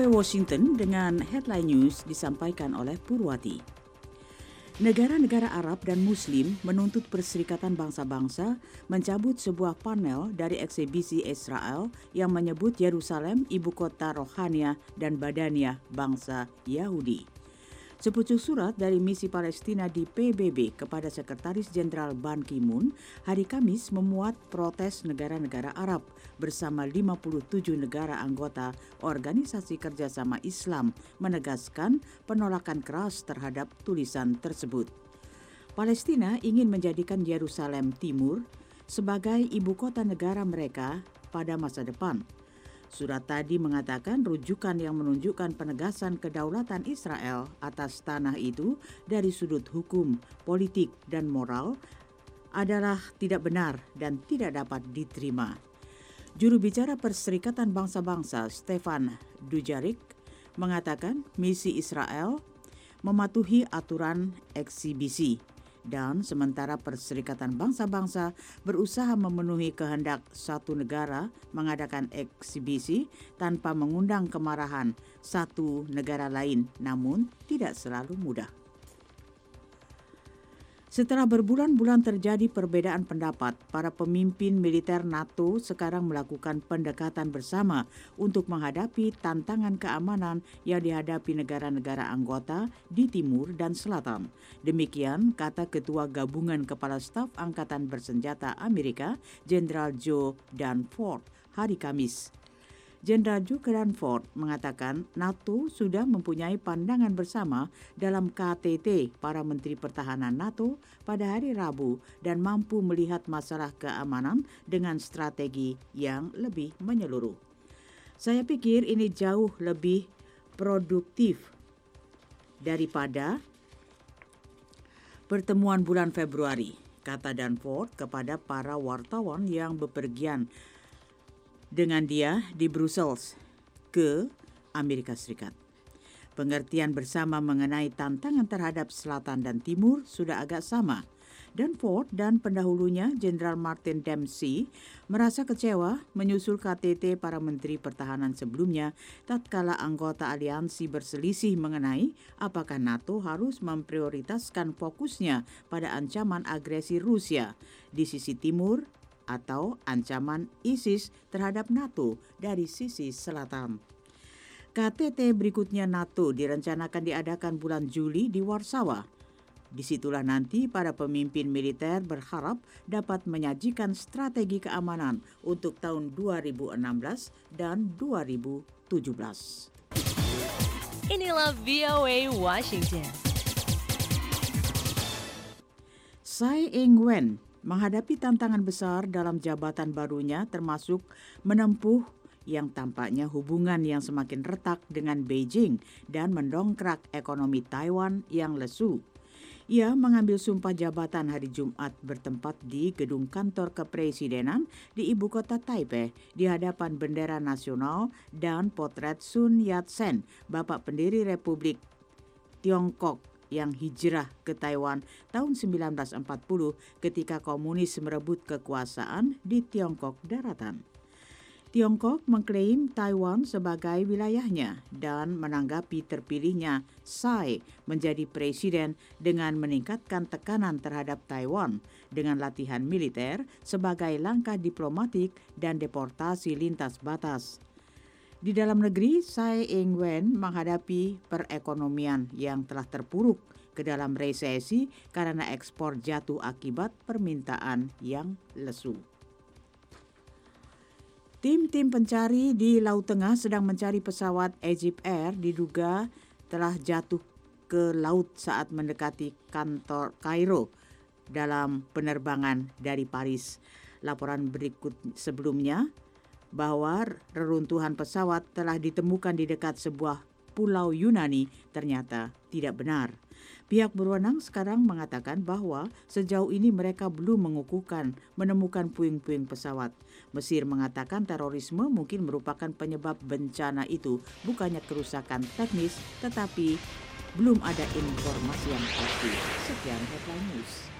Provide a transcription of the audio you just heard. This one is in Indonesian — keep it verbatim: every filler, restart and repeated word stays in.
V O A Washington dengan headline news disampaikan oleh Purwati. Negara-negara Arab dan Muslim menuntut Perserikatan Bangsa-Bangsa mencabut sebuah panel dari eksibisi Israel yang menyebut Yerusalem ibu kota rohania dan badaniah bangsa Yahudi. Sepucuk surat dari misi Palestina di P B B kepada Sekretaris Jenderal Ban Ki-moon hari Kamis memuat protes negara-negara Arab bersama lima puluh tujuh negara anggota Organisasi Kerjasama Islam menegaskan penolakan keras terhadap tulisan tersebut. Palestina ingin menjadikan Yerusalem Timur sebagai ibu kota negara mereka pada masa depan. Surat tadi mengatakan rujukan yang menunjukkan penegasan kedaulatan Israel atas tanah itu dari sudut hukum, politik, dan moral adalah tidak benar dan tidak dapat diterima. Juru bicara Perserikatan Bangsa-Bangsa Stefan Dujarric mengatakan misi Israel mematuhi aturan eksibisi. Dan sementara Perserikatan Bangsa-Bangsa berusaha memenuhi kehendak satu negara mengadakan eksibisi tanpa mengundang kemarahan satu negara lain, namun tidak selalu mudah. Setelah berbulan-bulan terjadi perbedaan pendapat, para pemimpin militer NATO sekarang melakukan pendekatan bersama untuk menghadapi tantangan keamanan yang dihadapi negara-negara anggota di timur dan selatan. Demikian kata Ketua Gabungan Kepala Staf Angkatan Bersenjata Amerika, Jenderal Joe Dunford, hari Kamis. Jenderal Joe Dunford mengatakan NATO sudah mempunyai pandangan bersama dalam K T T para Menteri Pertahanan NATO pada hari Rabu dan mampu melihat masalah keamanan dengan strategi yang lebih menyeluruh. Saya pikir ini jauh lebih produktif daripada pertemuan bulan Februari, kata Dunford kepada para wartawan yang bepergian dengan dia di Brussels ke Amerika Serikat. Pengertian bersama mengenai tantangan terhadap Selatan dan Timur sudah agak sama. Dunford dan pendahulunya Jenderal Martin Dempsey merasa kecewa menyusul K T T para Menteri Pertahanan sebelumnya tatkala anggota aliansi berselisih mengenai apakah NATO harus memprioritaskan fokusnya pada ancaman agresi Rusia di sisi timur atau ancaman ISIS terhadap NATO dari sisi selatan. K T T berikutnya NATO direncanakan diadakan bulan Juli di Warsawa. Disitulah nanti para pemimpin militer berharap dapat menyajikan strategi keamanan untuk tahun dua ribu enam belas dan dua ribu tujuh belas. Inilah V O A Washington. Tsai Ing-wen menghadapi tantangan besar dalam jabatan barunya termasuk menempuh yang tampaknya hubungan yang semakin retak dengan Beijing dan mendongkrak ekonomi Taiwan yang lesu. Ia mengambil sumpah jabatan hari Jumat bertempat di gedung kantor kepresidenan di ibu kota Taipei di hadapan bendera nasional dan potret Sun Yat-sen, bapak pendiri Republik Tiongkok yang hijrah ke Taiwan tahun sembilan belas empat puluh ketika komunis merebut kekuasaan di Tiongkok daratan. Tiongkok mengklaim Taiwan sebagai wilayahnya dan menanggapi terpilihnya Tsai menjadi presiden dengan meningkatkan tekanan terhadap Taiwan dengan latihan militer sebagai langkah diplomatik dan deportasi lintas batas. Di dalam negeri, Tsai Ing-wen menghadapi perekonomian yang telah terpuruk ke dalam resesi karena ekspor jatuh akibat permintaan yang lesu. Tim-tim pencari di Laut Tengah sedang mencari pesawat Egypt Air diduga telah jatuh ke laut saat mendekati kantor Kairo dalam penerbangan dari Paris. Laporan berikut sebelumnya bahwa reruntuhan pesawat telah ditemukan di dekat sebuah pulau Yunani ternyata tidak benar. Pihak berwenang sekarang mengatakan bahwa sejauh ini mereka belum mengukuhkan menemukan puing-puing pesawat. Mesir mengatakan terorisme mungkin merupakan penyebab bencana itu, bukannya kerusakan teknis, tetapi belum ada informasi yang pasti. Sekian headline news.